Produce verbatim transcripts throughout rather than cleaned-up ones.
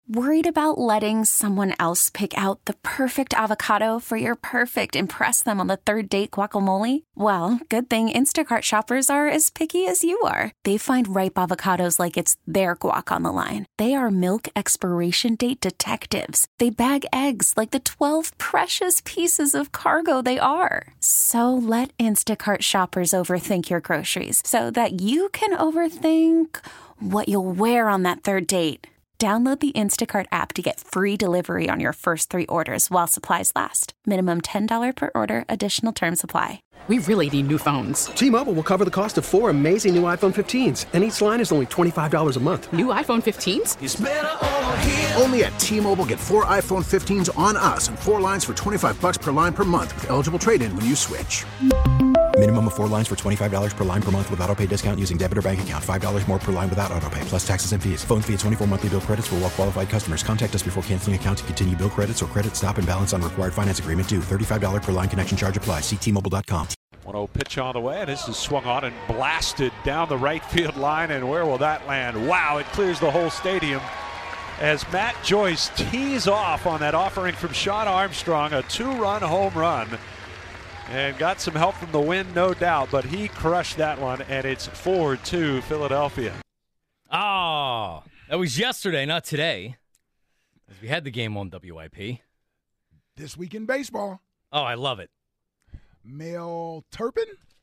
Worried about letting someone else pick out the perfect avocado for your perfect impress them on the third date guacamole? Well, good thing Instacart shoppers are as picky as you are. They find ripe avocados like it's their guac on the line. They are milk expiration date detectives. They bag eggs like the twelve precious pieces of cargo they are. So let Instacart shoppers overthink your groceries so that you can overthink what you'll wear on that third date. Download the Instacart app to get free delivery on your first three orders while supplies last. Minimum ten dollars per order. Additional terms apply. We really need new phones. T-Mobile will cover the cost of four amazing new iPhone fifteens, and each line is only twenty-five dollars a month. New iPhone fifteens? It's better over here. Only at T-Mobile, get four iPhone fifteens on us and four lines for twenty-five dollars per line per month with eligible trade-in when you switch. Minimum of four lines for twenty-five dollars per line per month with autopay discount using debit or bank account. five dollars more per line without autopay, plus taxes and fees. Phone fee at twenty-four monthly bill credits for well-qualified customers. Contact us before canceling account to continue bill credits or credit stop and balance on required finance agreement due. thirty-five dollars per line connection charge applies. See T Mobile dot com. one oh pitch on the way, and this is swung on and blasted down the right field line, and where will that land? Wow, it clears the whole stadium as Matt Joyce tees off on that offering from Sean Armstrong, a two-run home run. And got some help from the wind, no doubt, but he crushed that one, and it's four two Philadelphia. Oh, that was yesterday, not today. As we had the game on W I P. This week in baseball. Oh, I love it. Mel Turpin?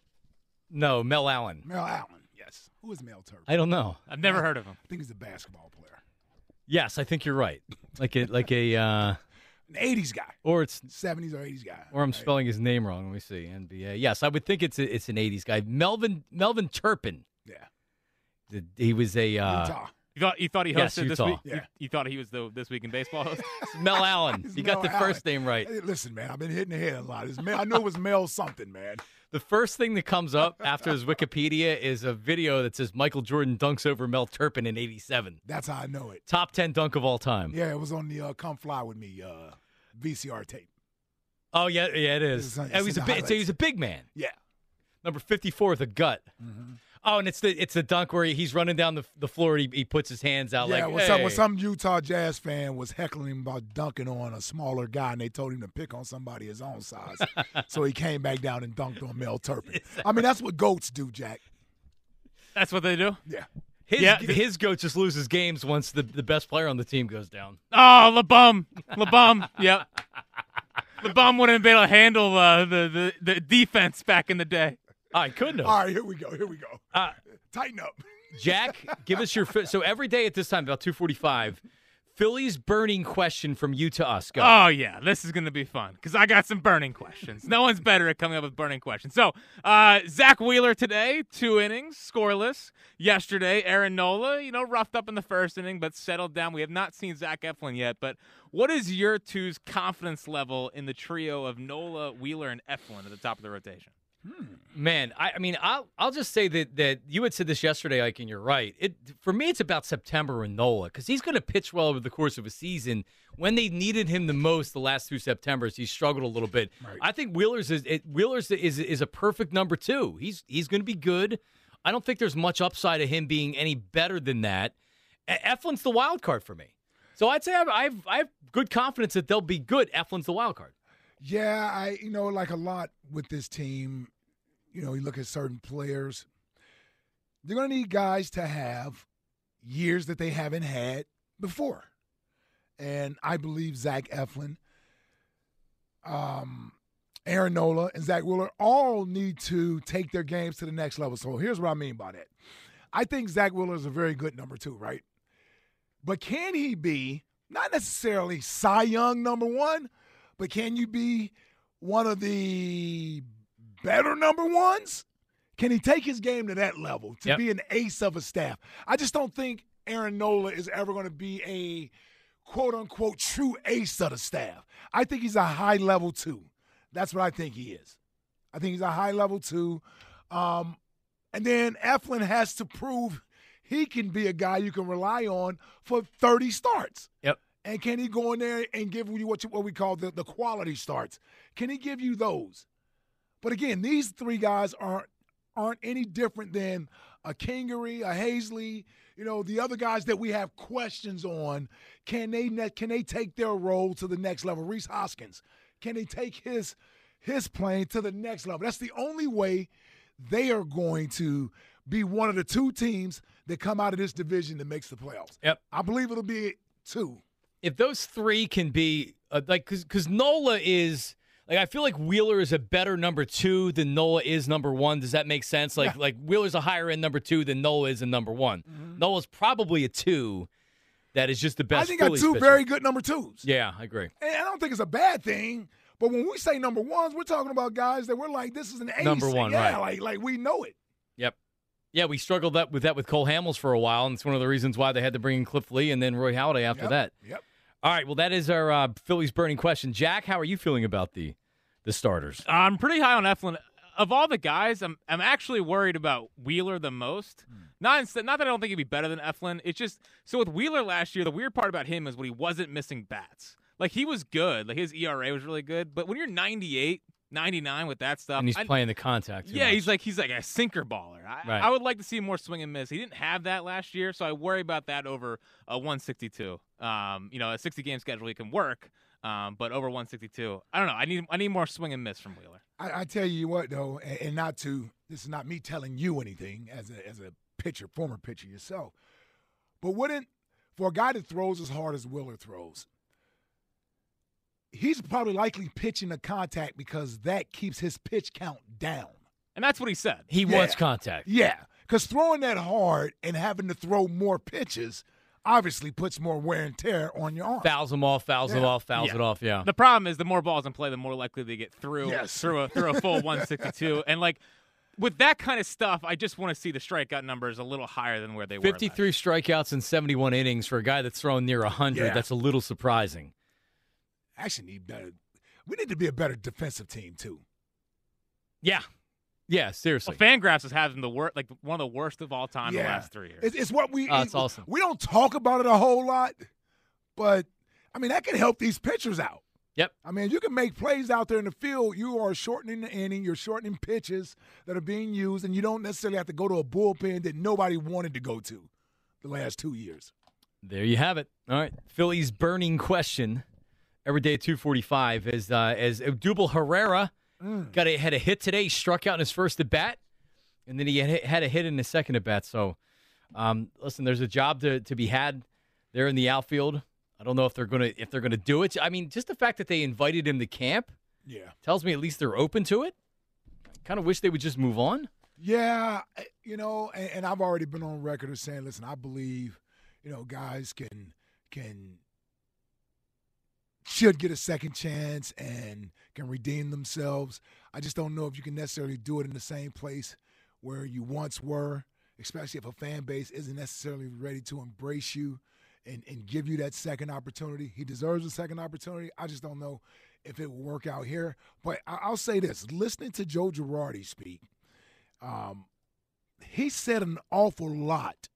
No, Mel Allen. Mel Allen, yes. Who is Mel Turpin? I don't know. I've never heard of him. I think he's a basketball player. Yes, I think you're right. Like a like a uh, an eighties guy, or it's seventies or eighties guy, or I'm right? spelling his name wrong. Let me see. N B A. Yes, I would think it's a, it's an eighties guy. Melvin Melvin Turpin. Yeah, he was a uh, Utah. You thought you thought he yes, hosted this Utah. week? Yeah. You, you thought he was the This Week in Baseball host? Mel Allen. You got Mel the Allen. first name right. Hey, listen, man, I've been hitting the head a lot. It's Mel, I knew it was Mel something, man. The first thing that comes up after his Wikipedia is a video that says Michael Jordan dunks over Mel Turpin in eighty-seven. That's how I know it. Top ten dunk of all time. Yeah, it was on the uh, Come Fly With Me uh, V C R tape. Oh, yeah, yeah, it is. It's, it's he, was a big, so he was a big man. Yeah. Number fifty-four with a gut. Mm-hmm. Oh, and it's the it's the dunk where he's running down the the floor and he, he puts his hands out Yeah, like, when, hey. some, when some Utah Jazz fan was heckling him about dunking on a smaller guy, and they told him to pick on somebody his own size. So he came back down and dunked on Mel Turpin. I mean, that's what GOATs do, Jack. That's what they do? Yeah. His, Yeah. his goat just loses games once the, the best player on the team goes down. Oh, LeBum. LeBum. Yep. LeBum wouldn't have been able to handle uh, the, the, the defense back in the day. I couldn't have. All right, here we go. Here we go. Uh, Tighten up. Jack, give us your – so every day at this time, about two forty-five, Philly's burning question from you to us. Go. Oh, yeah. This is going to be fun because I got some burning questions. No one's better at coming up with burning questions. So, uh, Zach Wheeler today, two innings, scoreless. Yesterday, Aaron Nola, you know, roughed up in the first inning but settled down. We have not seen Zach Eflin yet, but what is your two's confidence level in the trio of Nola, Wheeler, and Eflin at the top of the rotation? Hmm. Man, I, I mean, I'll I'll just say that that you had said this yesterday, Ike, and you're right. It for me, it's about September and Nola because he's going to pitch well over the course of a season. When they needed him the most, the last two Septembers, he struggled a little bit. Right. I think Wheeler's is it, Wheeler's is is a perfect number two. He's he's going to be good. I don't think there's much upside of him being any better than that. Eflin's the wild card for me, so I'd say I've I've, I have good confidence that they'll be good. Eflin's the wild card. Yeah, I you know like a lot with this team. You know, you look at certain players, they're going to need guys to have years that they haven't had before. And I believe Zach Eflin, um, Aaron Nola, and Zach Wheeler all need to take their games to the next level. So here's what I mean by that. I think Zach Wheeler is a very good number two, right? But can he be, not necessarily Cy Young number one, but can you be one of the better number ones? Can he take his game to that level to yep. be an ace of a staff? I just don't think Aaron Nola is ever going to be a quote-unquote true ace of the staff. I think he's a high-level two. That's what I think he is. I think he's a high-level two. Um, and then Eflin has to prove he can be a guy you can rely on for thirty starts. Yep. And can he go in there and give you what, you, what we call the, the quality starts? Can he give you those? But again, these three guys aren't aren't any different than a Kingery, a Hazley, you know, the other guys that we have questions on, can they ne- can they take their role to the next level? Reese Hoskins, can they take his his playing to the next level? That's the only way they are going to be one of the two teams that come out of this division that makes the playoffs. Yep. I believe it'll be two. If those three can be uh, like, because because Nola is like, I feel like Wheeler is a better number two than Nola is number one. Does that make sense? Like, yeah. like Wheeler's a higher end number two than Nola is a number one. Mm-hmm. Nola's probably a two. That is just the best. I think Phillies got two pitcher. very good number twos. Yeah, I agree. And I don't think it's a bad thing. But when we say number ones, we're talking about guys that we're like, this is an ace. Number one, yeah, right? Like, like we know it. Yep. Yeah, we struggled that with that with Cole Hamels for a while, and it's one of the reasons why they had to bring in Cliff Lee and then Roy Halladay after yep. that. Yep. All right. Well, that is our uh, Phillies burning question. Jack, how are you feeling about the the starters? I'm pretty high on Eflin. Of all the guys, I'm I'm actually worried about Wheeler the most. Mm. Not instead, not that I don't think he'd be better than Eflin. It's just so with Wheeler last year, the weird part about him is when he wasn't missing bats. Like, he was good. Like, his E R A was really good. But when you're ninety-eight, ninety-nine with that stuff. And he's I, playing the contact too Yeah, much. he's like he's like a sinker baller. I, right. I would like to see more swing and miss. He didn't have that last year, so I worry about that over a one sixty-two. Um, you know, a sixty-game schedule he can work, um, but over one sixty-two, I don't know. I need I need more swing and miss from Wheeler. I, I tell you what, though, and, and not to – this is not me telling you anything as a, as a pitcher, former pitcher yourself, but wouldn't – for a guy that throws as hard as Wheeler throws, he's probably likely pitching a contact because that keeps his pitch count down. And that's what he said. He yeah. wants contact. Yeah, because throwing that hard and having to throw more pitches obviously puts more wear and tear on your arm. Fouls them off, fouls yeah. them off, fouls yeah. it off, yeah. The problem is the more balls in play, the more likely they get through yes. through a through a full one sixty-two. And, like, with that kind of stuff, I just want to see the strikeout numbers a little higher than where they were. fifty-three strikeouts in seventy-one innings for a guy that's thrown near one hundred. Yeah. That's a little surprising. Actually need better. We need to be a better defensive team, too. Yeah. Yeah, seriously. Well, Fangraphs has had them the worst, like one of the worst of all time yeah. in the last three years. It's, it's what we. Oh, it's it, awesome. We don't talk about it a whole lot, but I mean that can help these pitchers out. Yep. I mean, you can make plays out there in the field. You are shortening the inning. You're shortening pitches that are being used, and you don't necessarily have to go to a bullpen that nobody wanted to go to the last two years. There you have it. All right, Phillies burning question every day at two forty-five as uh, as Odubel Herrera. Mm. Got a, had a hit today. He struck out in his first at bat, and then he had, had a hit in his second at bat. So, um, listen, there's a job to, to be had there in the outfield. I don't know if they're gonna if they're gonna do it. I mean, just the fact that they invited him to camp, yeah, tells me at least they're open to it. I kind of wish they would just move on. Yeah, you know, and, and I've already been on record as saying, listen, I believe, you know, guys can can. should get a second chance and can redeem themselves. I just don't know if you can necessarily do it in the same place where you once were, especially if a fan base isn't necessarily ready to embrace you and, and give you that second opportunity. He deserves a second opportunity. I just don't know if it will work out here. But I'll say this, listening to Joe Girardi speak, um, he said an awful lot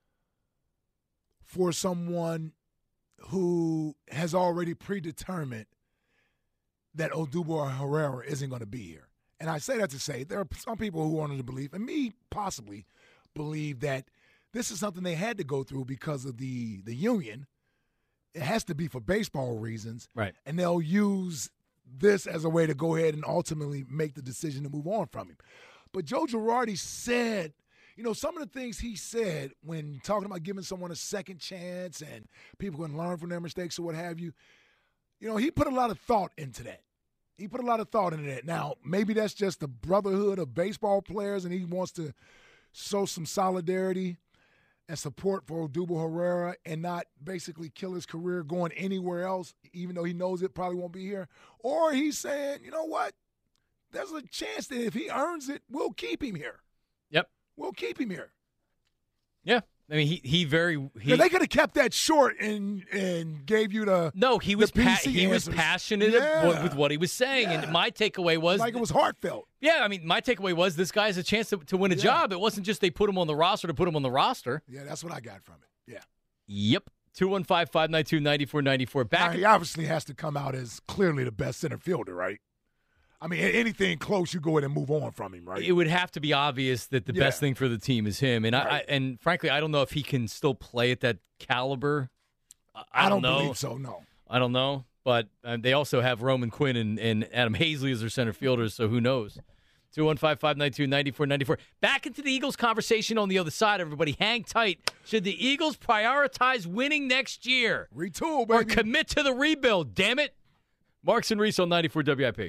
for someone who has already predetermined that Odubel Herrera isn't going to be here. And I say that to say there are some people who wanted to believe, and me possibly believe, that this is something they had to go through because of the, the union. It has to be for baseball reasons. Right. And they'll use this as a way to go ahead and ultimately make the decision to move on from him. But Joe Girardi said, you know, some of the things he said when talking about giving someone a second chance and people can learn from their mistakes or what have you, you know, he put a lot of thought into that. He put a lot of thought into that. Now, maybe that's just the brotherhood of baseball players and he wants to show some solidarity and support for Odubel Herrera and not basically kill his career going anywhere else, even though he knows it probably won't be here. Or he's saying, you know what, there's a chance that if he earns it, we'll keep him here. Yep. We'll keep him here. Yeah. I mean, he he very he, yeah, they could have kept that short and and gave you the no. He was the pa- P C he was answers. passionate Yeah. with, with what he was saying, Yeah. and my takeaway was like it was heartfelt. Yeah, I mean, my takeaway was this guy has a chance to, to win a Yeah. job. It wasn't just they put him on the roster to put him on the roster. Yeah, that's what I got from it. Yeah. Yep. two one five, five nine two, nine four nine four. Back. Now, he obviously has to come out as clearly the best center fielder, right? I mean, anything close, you go ahead and move on from him, right? It would have to be obvious that the Yeah. best thing for the team is him, and I, Right. I and frankly, I don't know if he can still play at that caliber. I, I I don't know. believe so, no. I don't know, but uh, they also have Roman Quinn and, and Adam Hazley as their center fielders, so who knows? two one five, five nine two, nine four nine four. Back into the Eagles conversation on the other side, everybody. Hang tight. Should the Eagles prioritize winning next year? Retool, Or baby. commit to the rebuild, damn it? Marks and Reese on ninety-four W I P.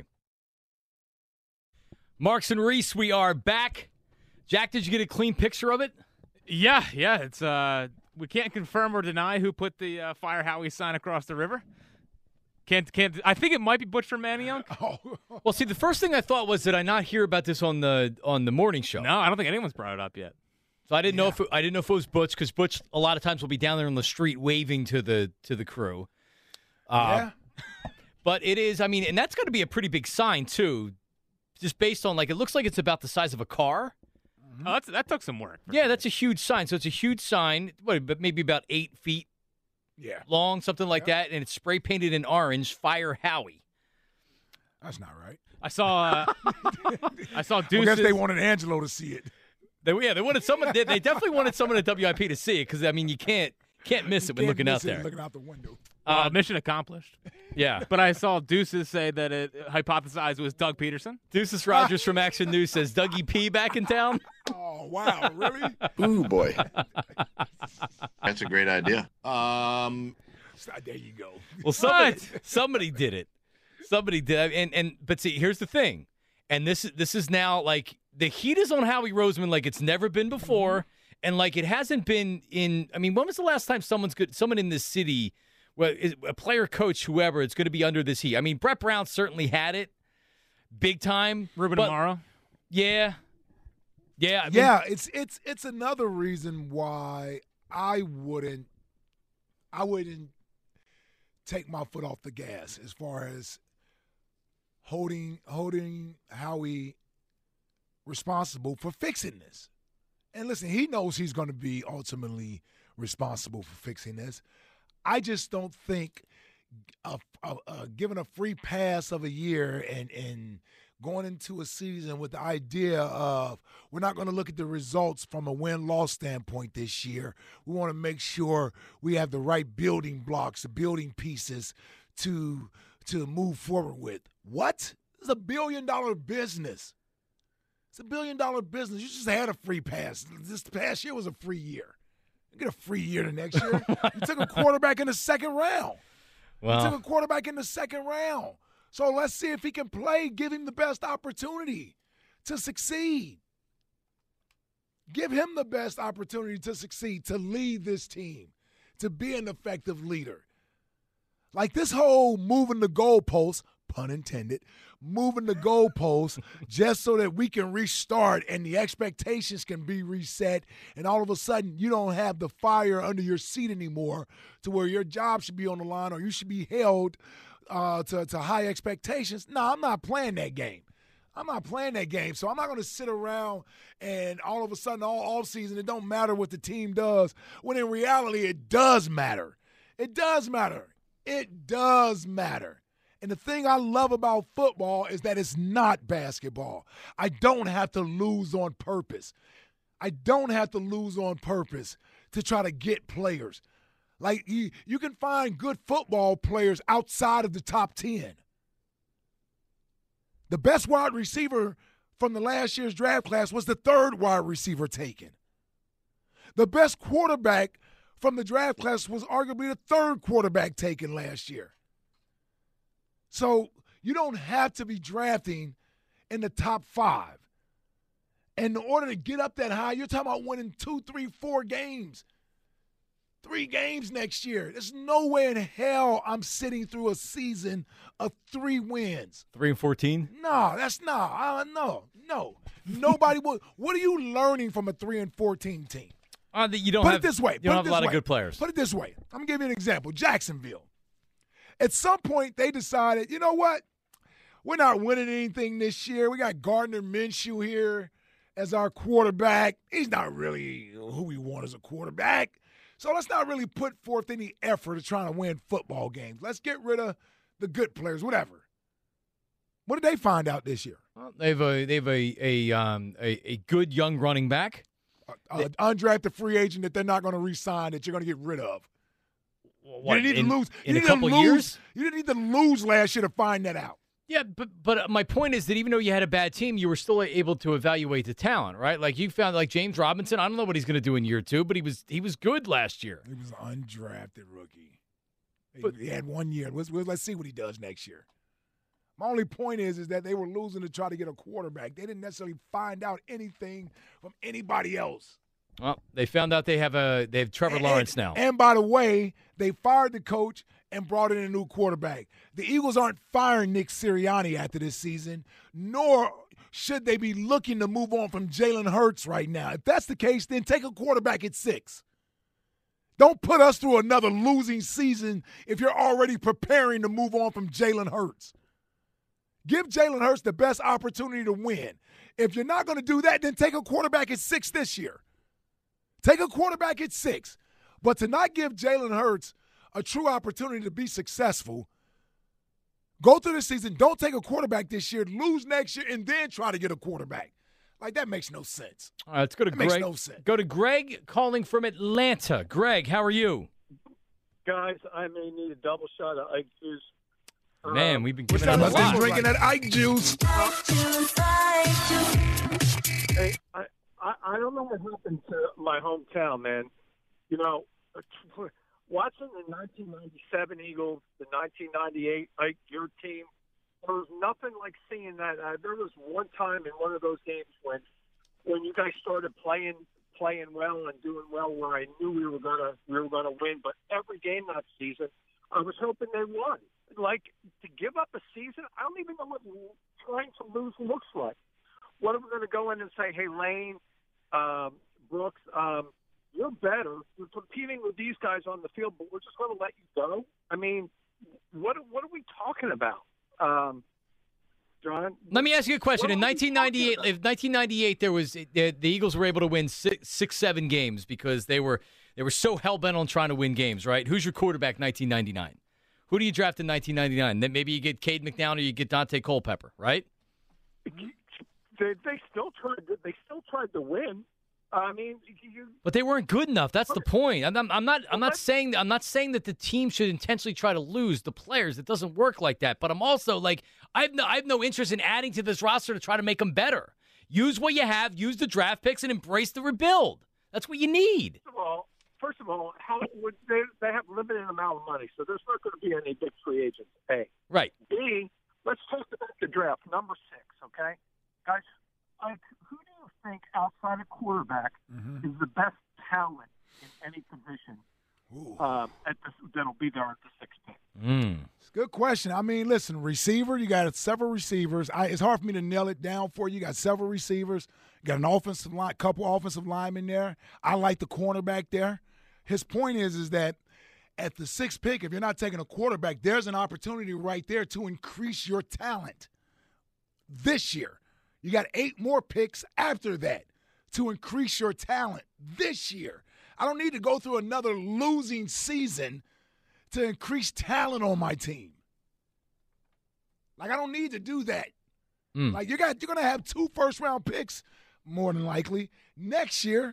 Marks and Reese, we are back. Jack, did you get a clean picture of it? Yeah, yeah. It's uh, we can't confirm or deny who put the uh, Fire Howie sign across the river. Can't can't. I think it might be Butch from Manayunk. Oh. Well, see, the first thing I thought was, did I not hear about this on the on the morning show? No, I don't think anyone's brought it up yet. So I didn't know if it, I didn't know if it was Butch, because Butch a lot of times will be down there on the street waving to the to the crew. Uh, Yeah. But it is, I mean, and that's got to be a pretty big sign too, just based on, like, it looks like it's about the size of a car. Oh, that's, that took some work. Yeah, that's a huge sign. So it's a huge sign, what, but maybe about eight feet Yeah. long, something like that, and it's spray painted in orange. Fire Howie. That's not right. I saw. Uh, I saw I Deuces. guess they wanted Angelo to see it. They, yeah, they wanted someone. They, they definitely wanted someone at W I P to see it, because I mean, you can't can't miss it when Can't looking miss out it there. Looking out the window. uh, mission accomplished. Yeah, But I saw Deuces say that it hypothesized it was Doug Peterson. Deuces Rogers from Action News says Dougie P back in town. Oh, wow. Really? Ooh, boy. That's a great idea. Um, There you go. Well, somebody somebody did it. Somebody did, and and but see, here's the thing, and this this is now like the heat is on Howie Roseman like it's never been before, and like it hasn't been in. I mean, when was the last time someone's good, someone in this city, well, is- a player, coach, whoever, it's going to be under this heat? I mean, Brett Brown certainly had it, big time. Ruben but- Amaro. Yeah, yeah, I mean, Yeah, it's it's it's another reason why I wouldn't I wouldn't take my foot off the gas as far as holding holding Howie responsible for fixing this. And listen, he knows he's going to be ultimately responsible for fixing this. I just don't think a, a, a, giving a free pass of a year and and going into a season with the idea of we're not going to look at the results from a win-loss standpoint this year. We want to make sure we have the right building blocks, the building pieces to to move forward with. What? It's a billion-dollar business. It's a billion-dollar business. You just had a free pass. This past year was a free year. You get a free year the next year. You took a quarterback in the second round. You took well, a quarterback in the second round. So let's see if he can play. Give him the best opportunity to succeed. Give him the best opportunity to succeed, to lead this team, to be an effective leader. Like this whole moving the goalposts, pun intended, moving the goalposts just so that we can restart and the expectations can be reset, and all of a sudden you don't have the fire under your seat anymore to where your job should be on the line or you should be held uh, to, to high expectations. No, I'm not playing that game. I'm not playing that game. So I'm not going to sit around and all of a sudden all offseason it don't matter what the team does, when in reality it does matter. It does matter. It does matter. And the thing I love about football is that it's not basketball. I don't have to lose on purpose. I don't have to lose on purpose to try to get players. Like, you, you can find good football players outside of the top ten. The best wide receiver from the last year's draft class was the third wide receiver taken. The best quarterback from the draft class was arguably the third quarterback taken last year. So you don't have to be drafting in the top five. And in order to get up that high, you're talking about winning two, three, four games. Three games next year. There's no way in hell I'm sitting through a season of three wins. three and fourteen. No, that's not. Uh, no, no. Nobody will. What are you learning from a three and fourteen team? Uh, that you don't Put have, it this way. You don't Put have it a lot this of way. good players. Put it this way. I'm going to give you an example. Jacksonville. At some point, they decided, you know what? We're not winning anything this year. We got Gardner Minshew here as our quarterback. He's not really who we want as a quarterback. So let's not really put forth any effort to trying to win football games. Let's get rid of the good players, whatever. What did they find out this year? Well, they've a they've a a um a, a good young running back, uh, uh, undrafted free agent that they're not going to re-sign that you're going to get rid of. What, you didn't need in, to lose. in you a couple lose, years. You didn't need to lose last year to find that out. Yeah, but but my point is that even though you had a bad team, you were still able to evaluate the talent, right? Like you found like James Robinson. I don't know what he's going to do in year two, but he was he was good last year. He was an undrafted rookie. He, but, he had one year. Let's, let's see what he does next year. My only point is, is that they were losing to try to get a quarterback. They didn't necessarily find out anything from anybody else. Well, they found out they have a they have Trevor and, Lawrence now. And by the way, they fired the coach and brought in a new quarterback. The Eagles aren't firing Nick Sirianni after this season, nor should they be looking to move on from Jalen Hurts right now. If that's the case, then take a quarterback at six. Don't put us through another losing season if you're already preparing to move on from Jalen Hurts. Give Jalen Hurts the best opportunity to win. If you're not going to do that, then take a quarterback at six this year. Take a quarterback at six. But to not give Jalen Hurts a true opportunity to be successful, go through the season, don't take a quarterback this year, lose next year, and then try to get a quarterback. Like, that makes no sense. All right, let's go to that Greg. Makes no sense. Go to Greg calling from Atlanta. Greg, how are you? Guys, I may need a double shot of Ike juice. Man, we've been What's giving that? him a Must lot. be drinking that Ike juice. Hey, I, I, I don't know what happened to my hometown, man. You know, watching the nineteen ninety-seven Eagles, the nineteen ninety-eight Ike, your team, there was nothing like seeing that. Uh, there was one time in one of those games when when you guys started playing playing well and doing well, where I knew we were gonna we were gonna win. But every game that season, I was hoping they won. Like, to give up a season, I don't even know what trying to lose looks like. What are we going to go in and say, hey, Lane, um, Brooks, um, you're better. You're competing with these guys on the field, but we're just going to let you go? I mean, what what are we talking about, um, John? Let me ask you a question. In nineteen ninety-eight, if nineteen ninety-eight, there was the, the Eagles were able to win six, six, seven games because they were they were so hell bent on trying to win games, right? Who's your quarterback? nineteen ninety-nine. Who do you draft in nineteen ninety-nine? Then maybe you get Cade McNown or you get Dante Culpepper, right? They, they still tried. To, they still tried to win. I mean, you, but they weren't good enough. That's the point. I'm, I'm, I'm not. I'm not saying. I'm not saying that the team should intentionally try to lose the players. It doesn't work like that. But I'm also like, I have no. I have no interest in adding to this roster to try to make them better. Use what you have. Use the draft picks and embrace the rebuild. That's what you need. First of all, first of all, how would they? They have limited amount of money, so there's not going to be any big free agents. A. Right. B. Let's talk about the draft. Number six. Okay, guys. Like, who do you think outside of quarterback mm-hmm. is the best talent in any position uh, at this, that'll be there at the sixth pick? Mm. It's a good question. I mean, listen, receiver, you got several receivers. I, it's hard for me to nail it down for you. You got several receivers. You got an offensive line, couple offensive linemen there. I like the cornerback there. His point is, is that at the sixth pick, if you're not taking a quarterback, there's an opportunity right there to increase your talent this year. You got eight more picks after that to increase your talent this year. I don't need to go through another losing season to increase talent on my team. Like, I don't need to do that. Mm. Like, you got, you're going to have two first-round picks, more than likely, next year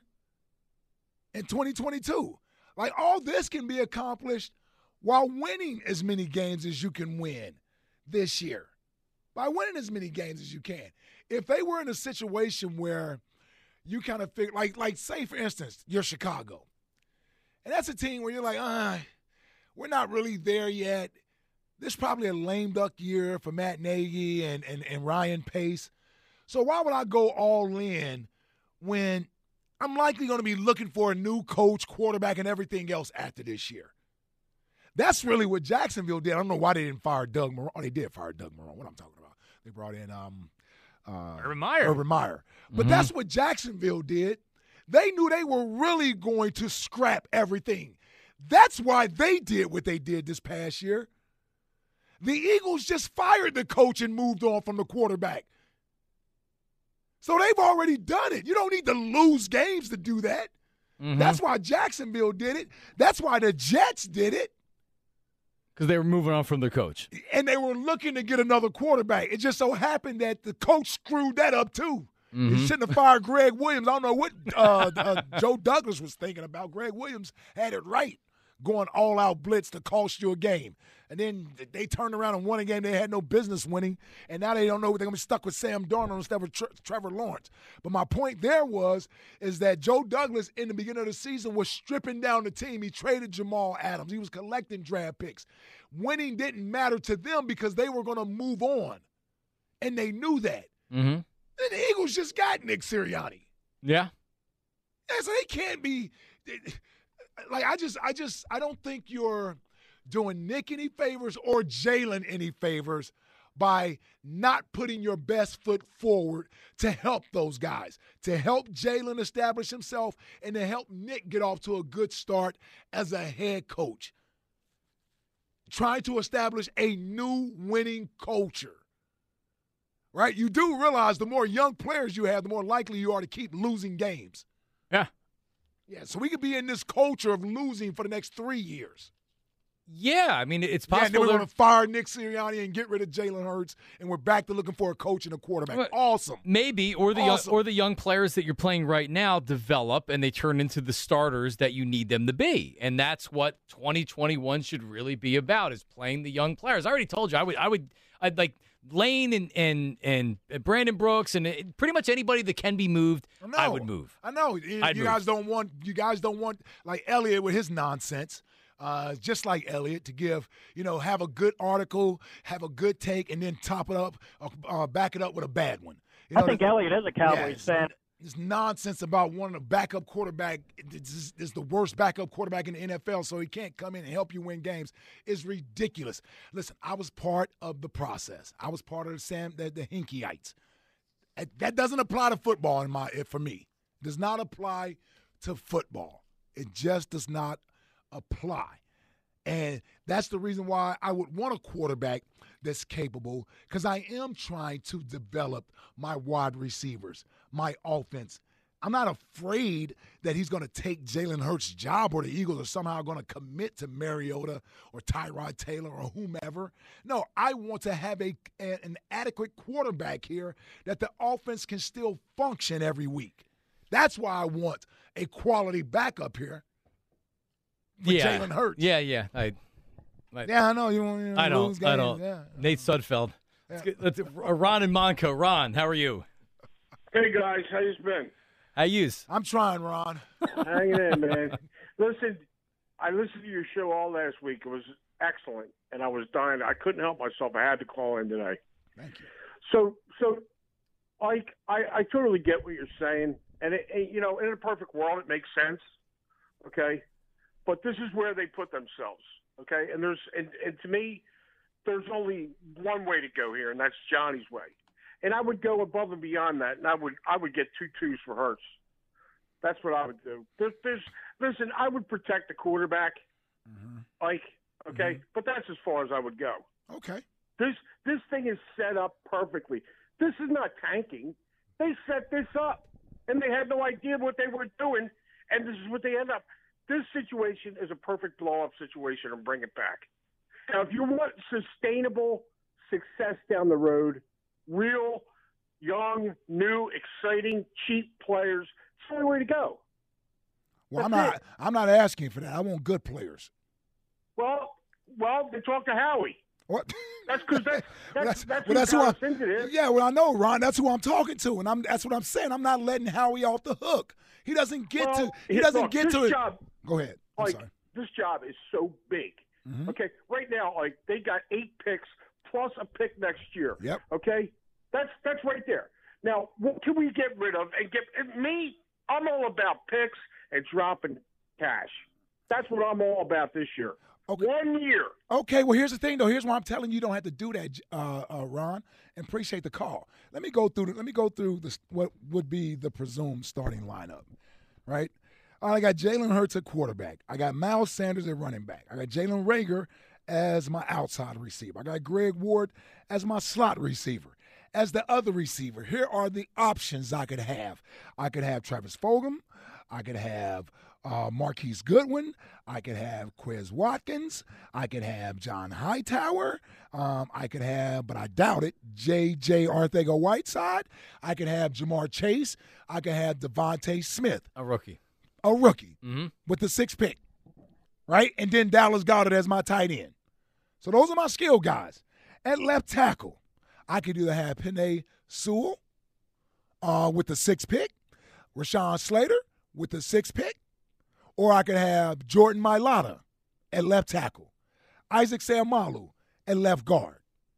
in twenty twenty-two. Like, all this can be accomplished while winning as many games as you can win this year. By winning as many games as you can. If they were in a situation where you kind of figure, like, like say, for instance, you're Chicago. And that's a team where you're like, uh, we're not really there yet. This is probably a lame duck year for Matt Nagy and, and, and Ryan Pace. So why would I go all in when I'm likely going to be looking for a new coach, quarterback, and everything else after this year? That's really what Jacksonville did. I don't know why they didn't fire Doug Marrone. Oh, they did fire Doug Marrone. What I'm talking about. They brought in um, uh, Urban Meyer. Urban Meyer. But mm-hmm. that's what Jacksonville did. They knew they were really going to scrap everything. That's why they did what they did this past year. The Eagles just fired the coach and moved on from the quarterback. So they've already done it. You don't need to lose games to do that. Mm-hmm. That's why Jacksonville did it. That's why the Jets did it. Because they were moving on from their coach. And they were looking to get another quarterback. It just so happened that the coach screwed that up too. Mm-hmm. He shouldn't have fired Greg Williams. I don't know what uh, uh, Joe Douglas was thinking about. Greg Williams had it right, going all-out blitz to cost you a game. And then they turned around and won a game they had no business winning, and now they don't know. They're going to be stuck with Sam Darnold instead of Tre- Trevor Lawrence. But my point there was is that Joe Douglas, in the beginning of the season, was stripping down the team. He traded Jamal Adams. He was collecting draft picks. Winning didn't matter to them because they were going to move on, and they knew that. Mm-hmm. And the Eagles just got Nick Sirianni. Yeah. Yeah, so they can't be like I just I just I don't think you're doing Nick any favors or Jalen any favors by not putting your best foot forward to help those guys, to help Jalen establish himself and to help Nick get off to a good start as a head coach. Trying to establish a new winning culture. Right? You do realize the more young players you have, the more likely you are to keep losing games. Yeah. Yeah, so we could be in this culture of losing for the next three years. Yeah, I mean, it's Yeah, and then possible. we're going to fire Nick Sirianni and get rid of Jalen Hurts, and we're back to looking for a coach and a quarterback. Well, Awesome. Maybe, or the Awesome. young, or the young players that you're playing right now develop and they turn into the starters that you need them to be, and that's what twenty twenty-one should really be about: is playing the young players. I already told you, I would, I would, I'd like Lane and and and Brandon Brooks and pretty much anybody that can be moved. I, I would move. I know you, I'd you move. guys don't want you guys don't want like Elliott with his nonsense. Uh, just like Elliott, to give, you know, have a good article, have a good take, and then top it up, uh, uh, back it up with a bad one. You know, I think the, Elliott is a Cowboys yeah, fan. This nonsense about wanting a backup quarterback is, is the worst backup quarterback in the N F L, so he can't come in and help you win games is ridiculous. Listen, I was part of the process. I was part of the Sam the, the Hinkyites. That doesn't apply to football in my for me. It does not apply to football. It just does not apply. And that's the reason why I would want a quarterback that's capable, because I am trying to develop my wide receivers, my offense. I'm not afraid that he's going to take Jalen Hurts' job or the Eagles are somehow going to commit to Mariota or Tyrod Taylor or whomever. No, I want to have a, a an adequate quarterback here that the offense can still function every week. That's why I want a quality backup here. For yeah, Jalen Hurts. Yeah, yeah. I, I, yeah, I know. You want to I don't. lose I games. don't. Yeah. Nate Sudfeld. Let's get, let's, uh, Ron and Monco. Ron, how are you? Hey, guys. How you been? How yous? I'm trying, Ron. Hanging in, man. Listen, I listened to your show all last week. It was excellent, and I was dying. I couldn't help myself. I had to call in today. Thank you. So, so, like, I, I totally get what you're saying, and it, it, you know, in a perfect world, it makes sense. Okay. But this is where they put themselves, okay? And there's and, and to me, there's only one way to go here, and that's Johnny's way. And I would go above and beyond that, and I would I would get two twos for Hurts. That's what I would do. There's, there's listen, I would protect the quarterback, mm-hmm. like okay, mm-hmm. but that's as far as I would go. Okay. This this thing is set up perfectly. This is not tanking. They set this up, and they had no idea what they were doing, and this is what they end up. This situation is a perfect blow-up situation and bring it back. Now, if you want sustainable success down the road, real, young, new, exciting, cheap players, it's the only way to go. Well, That's I'm not. it. I'm not asking for that. I want good players. Well, well, then talk to Howie. What? That's because that's well, that's, that's, that's, well, that's who who got I'm. us into this. Yeah, well, I know, Ron. That's who I'm talking to, and I'm. That's what I'm saying. I'm not letting Howie off the hook. He doesn't get well, to. He doesn't look, get this to it. Job, Go ahead. I'm like sorry. this job is so big. Mm-hmm. Okay, right now, like they got eight picks plus a pick next year. Yep. Okay, that's that's right there. Now, what can we get rid of and get and me? I'm all about picks and dropping cash. That's what I'm all about this year. Okay. One year. Okay, well, here's the thing, though. Here's why I'm telling you, you don't have to do that, uh, uh, Ron, and appreciate the call. Let me go through. The, let me go through this. What would be the presumed starting lineup, right? I got Jalen Hurts at quarterback. I got Miles Sanders at running back. I got Jalen Reagor as my outside receiver. I got Greg Ward as my slot receiver. As the other receiver, here are the options I could have. I could have Travis Fulgham. I could have uh, Marquise Goodwin. I could have Quez Watkins. I could have John Hightower. Um, I could have, but I doubt it, J J Arcega-Whiteside. I could have Jamar Chase. I could have Devontae Smith. A rookie. A rookie mm-hmm. with the sixth pick, right? And then Dallas Goedert as my tight end. So those are my skill guys. At left tackle, I could either have Penei Sewell uh, with the sixth pick, Rashawn Slater with the sixth pick, or I could have Jordan Mailata at left tackle, Isaac Seumalo at left guard,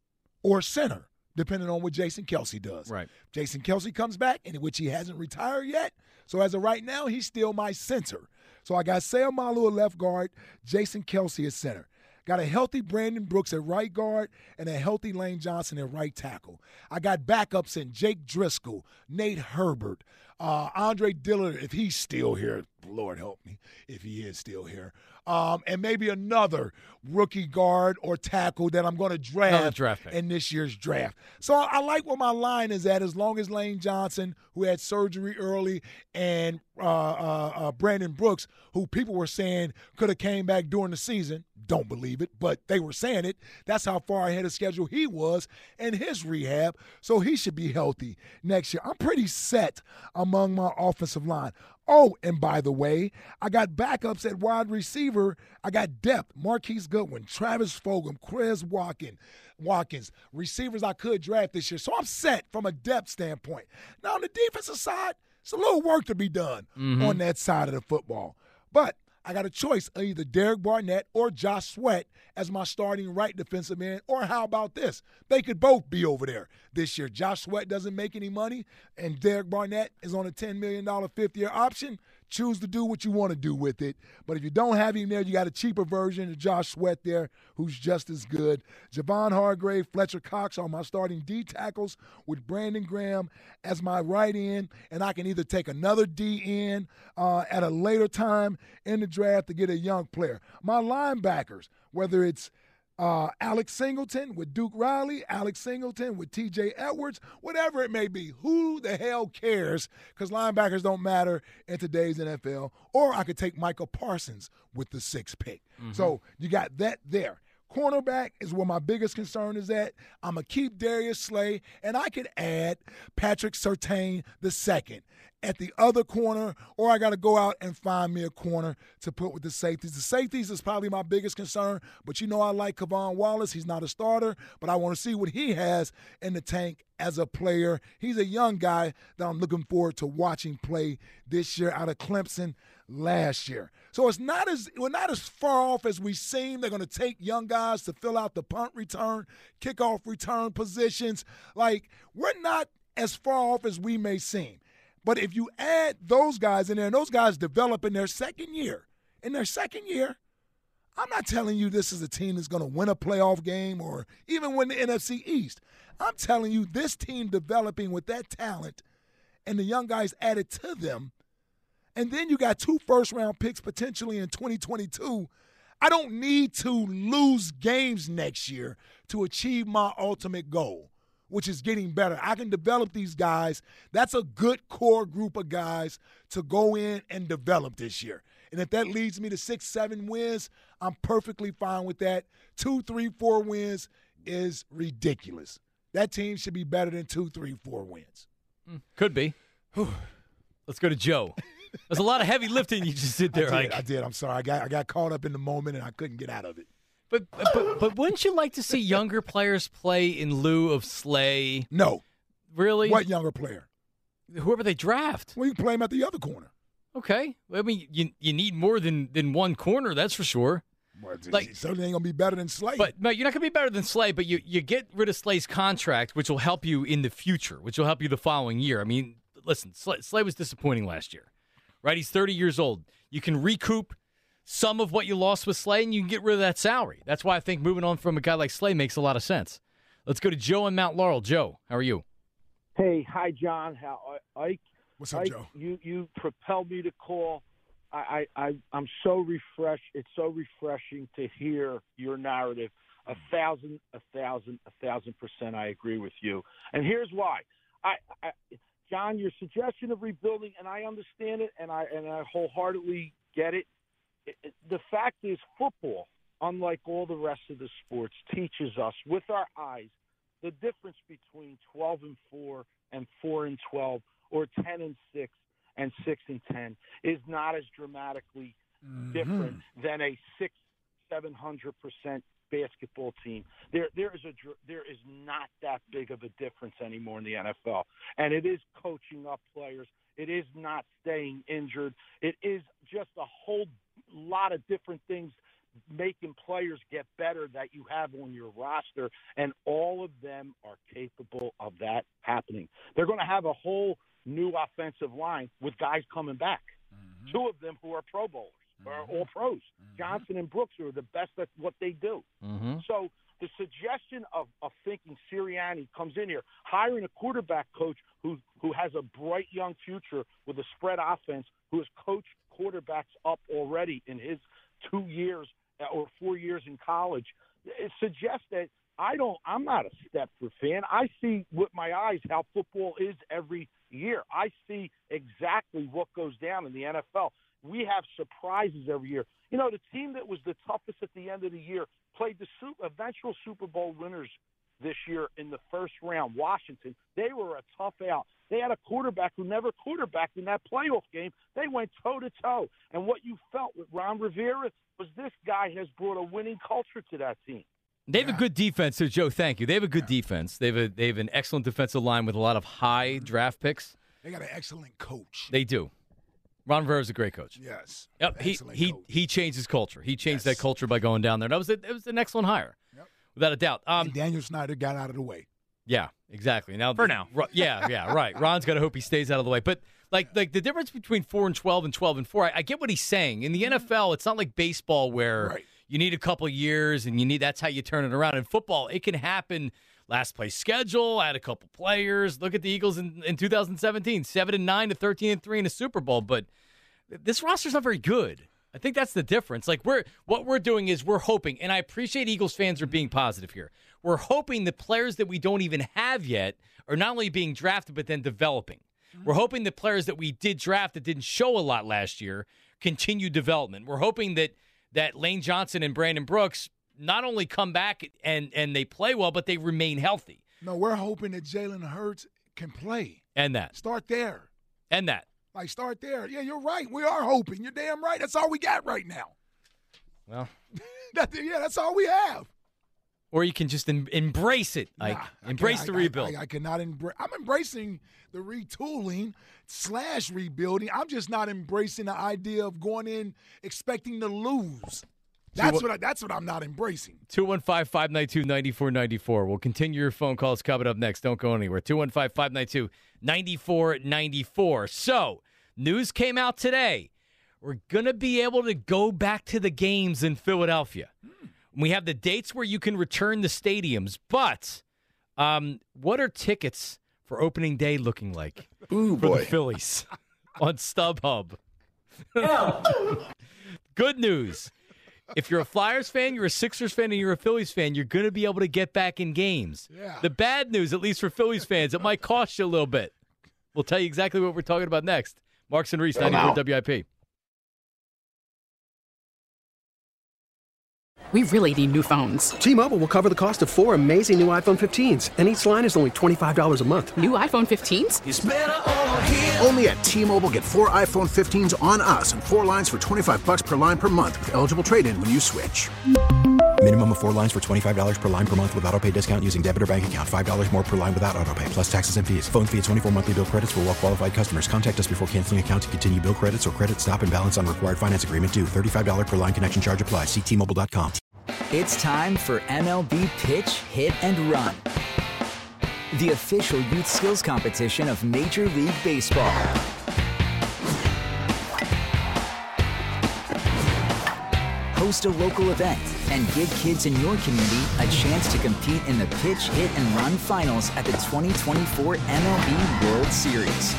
or center, depending on what Jason Kelce does. Right. Jason Kelce comes back, in which he hasn't retired yet. So as of right now, he's still my center. So I got Seumalo at left guard, Jason Kelce at center. Got a healthy Brandon Brooks at right guard and a healthy Lane Johnson at right tackle. I got backups in Jake Driscoll, Nate Herbert, uh, Andre Dillard, if he's still here. Lord help me if he is still here. Um, and maybe another rookie guard or tackle that I'm going to draft, draft in this year's draft. So I like where my line is at, as long as Lane Johnson, who had surgery early, and uh, uh, uh, Brandon Brooks, who people were saying could have came back during the season. Don't believe it, but they were saying it. That's how far ahead of schedule he was in his rehab, so he should be healthy next year. I'm pretty set among my offensive line. Oh, and by the way, I got backups at wide receiver. I got depth. Marquise Goodwin, Travis Fulgham, Quez Watkins, Watkins, receivers I could draft this year. So I'm set from a depth standpoint. Now, on the defensive side, it's a little work to be done mm-hmm. on that side of the football. But I got a choice of either Derek Barnett or Josh Sweat as my starting right defensive end, or how about this? They could both be over there this year. Josh Sweat doesn't make any money, and Derek Barnett is on a ten million dollars fifth-year option. Choose to do what you want to do with it. But if you don't have him there, you got a cheaper version of Josh Sweat there who's just as good. Javon Hargrave, Fletcher Cox are my starting D tackles, with Brandon Graham as my right end. And I can either take another D in uh, at a later time in the draft to get a young player. My linebackers, whether it's Uh, Alex Singleton with Duke Riley, Alex Singleton with T J Edwards, whatever it may be. Who the hell cares? Because linebackers don't matter in today's N F L. Or I could take Micah Parsons with the sixth pick. Mm-hmm. So you got that there. Cornerback is where my biggest concern is at. I'm going to keep Darius Slay, and I could add Patrick Surtain the second at the other corner, or I got to go out and find me a corner to put with the safeties. The safeties is probably my biggest concern, but you know I like Kavon Wallace. He's not a starter, but I want to see what he has in the tank as a player. He's a young guy that I'm looking forward to watching play this year out of Clemson last year. So it's not as we're not as far off as we seem. They're going to take young guys to fill out the punt return, kickoff return positions. Like, we're not as far off as we may seem. But if you add those guys in there, and those guys develop in their second year, in their second year, I'm not telling you this is a team that's going to win a playoff game or even win the N F C East. I'm telling you this team developing with that talent and the young guys added to them, and then you got two first-round picks potentially in twenty twenty-two, I don't need to lose games next year to achieve my ultimate goal, which is getting better. I can develop these guys. That's a good core group of guys to go in and develop this year. And if that leads me to six, seven wins, I'm perfectly fine with that. Two, three, four wins is ridiculous. That team should be better than two, three, four wins. Could be. Let's go to Joe. There's a lot of heavy lifting you just did there, I did, Ike. I did. I'm sorry. I got I got caught up in the moment, and I couldn't get out of it. But, but but wouldn't you like to see younger players play in lieu of Slay? No. Really? What younger player? Whoever they draft. Well, you can play him at the other corner. Okay. I mean, you you need more than, than one corner, that's for sure. Well, like, certainly ain't going to be better than Slay. But, but you're not going to be better than Slay, but you, you get rid of Slay's contract, which will help you in the future, which will help you the following year. I mean, listen, Slay, Slay was disappointing last year, right? He's thirty years old. You can recoup some of what you lost with Slay, and you can get rid of that salary. That's why I think moving on from a guy like Slay makes a lot of sense. Let's go to Joe in Mount Laurel. Joe, how are you? Hey, hi, John. How Ike? What's up, Ike, Joe? You you propelled me to call. I, I, I I'm so refreshed. It's so refreshing to hear your narrative. A thousand, a thousand, a thousand percent. I agree with you. And here's why. I, I John, your suggestion of rebuilding, and I understand it, and I and I wholeheartedly get it. it, it the fact is, football, unlike all the rest of the sports, teaches us with our eyes the difference between twelve and four and four and twelve, or ten and six and six and ten is not as dramatically mm-hmm. different than a six, seven hundred percent basketball team. There, there is a, there is not that big of a difference anymore in the N F L, and it is coaching up players. It is not staying injured. It is just a whole lot of different things making players get better that you have on your roster, and all of them are capable of that happening. They're going to have a whole new offensive line with guys coming back. Mm-hmm. Two of them who are Pro Bowlers, mm-hmm. or all pros. Mm-hmm. Johnson and Brooks are the best at what they do. Mm-hmm. So the suggestion of, of thinking Sirianni comes in here, hiring a quarterback coach who, who has a bright young future with a spread offense, who has coached quarterbacks up already in his two years or four years in college, it suggests that I don't, I'm not a Stepford fan. I see with my eyes how football is every year. I see exactly what goes down in the N F L. We have surprises every year. You know, the team that was the toughest at the end of the year played the super, eventual Super Bowl winners this year in the first round, Washington. They were a tough out. They had a quarterback who never quarterbacked in that playoff game. They went toe-to-toe. And what you felt with Ron Rivera was this guy has brought a winning culture to that team. They have yeah. a good defense, so Joe, thank you. They have a good yeah. defense. They have a, they have an excellent defensive line with a lot of high draft picks. They got an excellent coach. They do. Ron Rivera is a great coach. Yes. Yep. He he coach. he changed his culture. He changed yes. that culture by going down there. That was a, it was an excellent hire. Yep. Without a doubt. Um, and Daniel Snyder got out of the way. Yeah, exactly. Now for now. Yeah, yeah, right. Ron's got to hope he stays out of the way. But like like the difference between four and twelve and twelve and four, I, I get what he's saying. In the N F L, it's not like baseball where right. you need a couple of years and you need that's how you turn it around. In football, it can happen. Last place schedule, add a couple players. Look at the Eagles in, in two thousand seventeen, seven and nine to thirteen and three in a Super Bowl. But this roster's not very good. I think that's the difference. Like we're what we're doing is we're hoping, and I appreciate Eagles fans are being positive here. We're hoping the players that we don't even have yet are not only being drafted but then developing. Mm-hmm. We're hoping the players that we did draft that didn't show a lot last year continue development. We're hoping that that Lane Johnson and Brandon Brooks not only come back and and they play well, but they remain healthy. No, we're hoping that Jalen Hurts can play. And that. Start there. And that. Like, start there. Yeah, you're right. We are hoping. You're damn right. That's all we got right now. Well. that, yeah, that's all we have. Or you can just em- embrace it. Like, nah, embrace the I, rebuild. I, I, I cannot embrace. I'm embracing the retooling slash rebuilding. I'm just not embracing the idea of going in expecting to lose. That's what I, that's what I'm not embracing. two one five, five nine two, nine four nine four. We'll continue your phone calls coming up next. Don't go anywhere. two one five, five nine two, nine four nine four. So, news came out today. We're going to be able to go back to the games in Philadelphia. Mm. We have the dates where you can return the stadiums. But um, what are tickets for opening day looking like Ooh, for boy. the Phillies on StubHub? Good news. If you're a Flyers fan, you're a Sixers fan, and you're a Phillies fan, you're going to be able to get back in games. Yeah. The bad news, at least for Phillies fans, it might cost you a little bit. We'll tell you exactly what we're talking about next. Marks and Reese, ninety-four W I P. We really need new phones. T-Mobile will cover the cost of four amazing new iPhone fifteens, and each line is only twenty-five dollars a month. New iPhone fifteens? It's better over here. Only at T-Mobile, get four iPhone fifteens on us and four lines for twenty-five bucks per line per month with eligible trade-in when you switch. Minimum of four lines for twenty-five dollars per line per month with autopay discount using debit or bank account. five dollars more per line without autopay, plus taxes and fees. Phone fee at twenty-four monthly bill credits for well-qualified customers. Contact us before canceling account to continue bill credits or credit stop and balance on required finance agreement due. thirty-five dollars per line connection charge applies. See T Mobile dot com. It's time for M L B Pitch, Hit, and Run, the official youth skills competition of Major League Baseball. Host a local event and give kids in your community a chance to compete in the Pitch, Hit, and Run finals at the twenty twenty-four M L B World Series.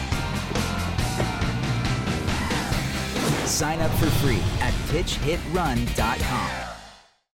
Sign up for free at pitch hit run dot com.